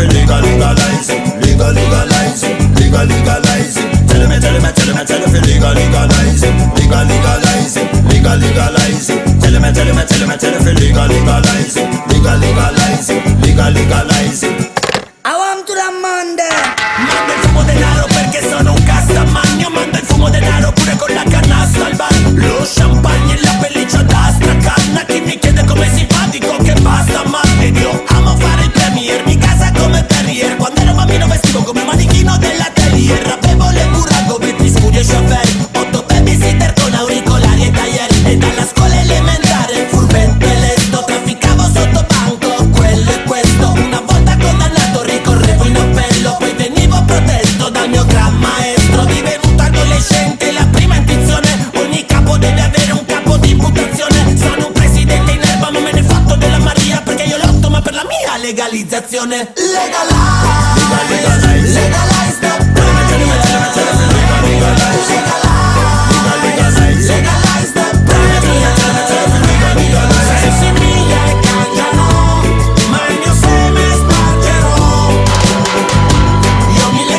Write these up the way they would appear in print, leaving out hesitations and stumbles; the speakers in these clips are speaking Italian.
fi legalize it. Legalize it. Legalize it. Tell me fi legalize it. Legalize it. Legalize it. Tell me fi legalize it. Legalize it. I want to the Monday. Manda il fumo denaro perché sono un castamagno. Manda il fumo denaro pure con la canasta al bar. Lo champagne e la pelliccia d'astra canna. Chi mi chiede come si fa dico che basta ma. Ed io amo fare il premier, mi casa come terrier. Quando ero bambino vestivo come manichino dell'atelier. Rappevo le burago, beat scudi e chauffeur. 8 babysitter con auricolari e taglier. E dalla scuola elementare furbente lesto. Trafficavo sotto banco, quello e questo. Una volta condannato ricorrevo in appello. Poi venivo protetto dal mio gran maestro. Divenuto adolescente, la prima intuizione. Ogni capo deve avere un capo di imputazione. Sono un presidente in erba ma me ne fatto della Maria. Perché io lotto ma per la mia legalizzazione. Legalize the legalize the semiglie cambiano, ma il mio seme spargerò. Io mi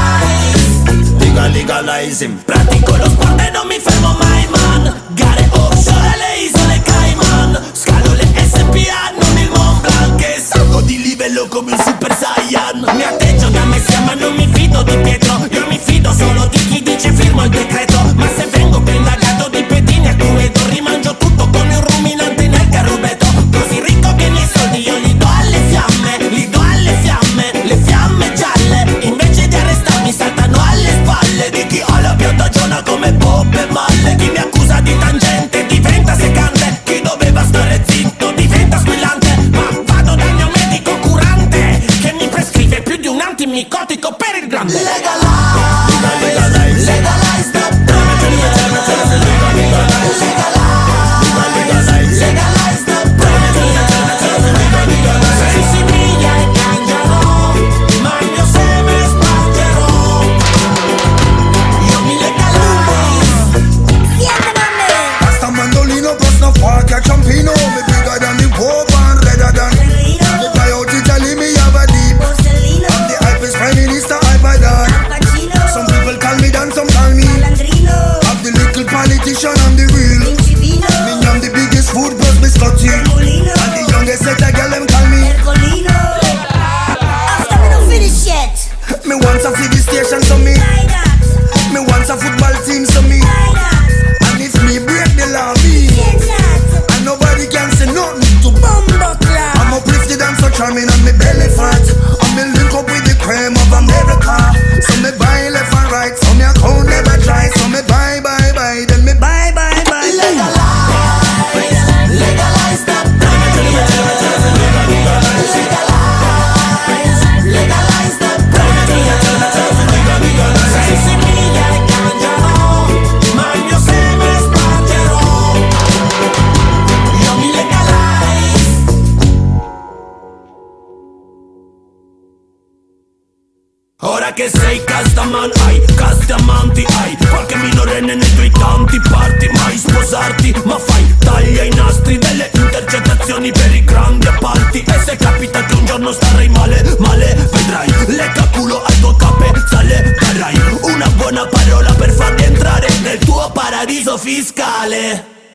legalize. Pratico lo sport e non mi fermo mai man. Gare offshore alle isole Cayman. Scalo le SPA, non il Mont Blanc. E salgo di livello come un Super Saiyan. Mi atteggio da Messia ma non mi fido di Pietro. Io mi fido solo di chi dice firmo il decreto. Ma se vengo ben indagato di pedini a Cluedo, rimangio tutto come un ruminante nel carrubetto. Così ricco che i miei soldi io li do alle fiamme. Li do alle fiamme, le fiamme gialle. Invece di arrestarmi saltano alle spalle di chi ha la piantagiona come Bob e Malle. Chi mi accusa di tangente diventa secante. Chi doveva stare zitto diventa squillante. Ma vado dal mio medico curante che mi prescrive più di un antimicotico per il grande. Legalize the legalize the semiglie cambiano, ma il mio seme spargerò. Io mi legalize. Pasta mandolino plus no fork a campino. Me bigger than the Pope and redder than the guy out Italy. Me have a deep. I'm the hypest prime minister I've done. Some people call me Dan, some call me I'm the little politician, I'm the real. Me I'm the biggest food plus biscotti. And the youngest set a girl them call me. After me don't finish yet. Me want a TV station so me. Me want a football team so me. And if me break the law me. And nobody can say nothing to I'm uplifted and so charming and me belly fat. And me link up with the cream of America. So me buy left and right, so me account never dry. So me buy, then me buy. Legalize the legalize the semiglie cambiano, ma il mio seme spargerò. Io mi legalize. Ora che sei castaman hai, castamanti hai. Qualche minorenne nei tuoi tanti parti. Mai sposarti, ma fai taglia i nastri delle intercettazioni per i grandi appalti. E se capita che un giorno starai male, vedrai, lecca culo al tuo capezzale. Darai una buona parola per farli entrare nel tuo paradiso fiscale.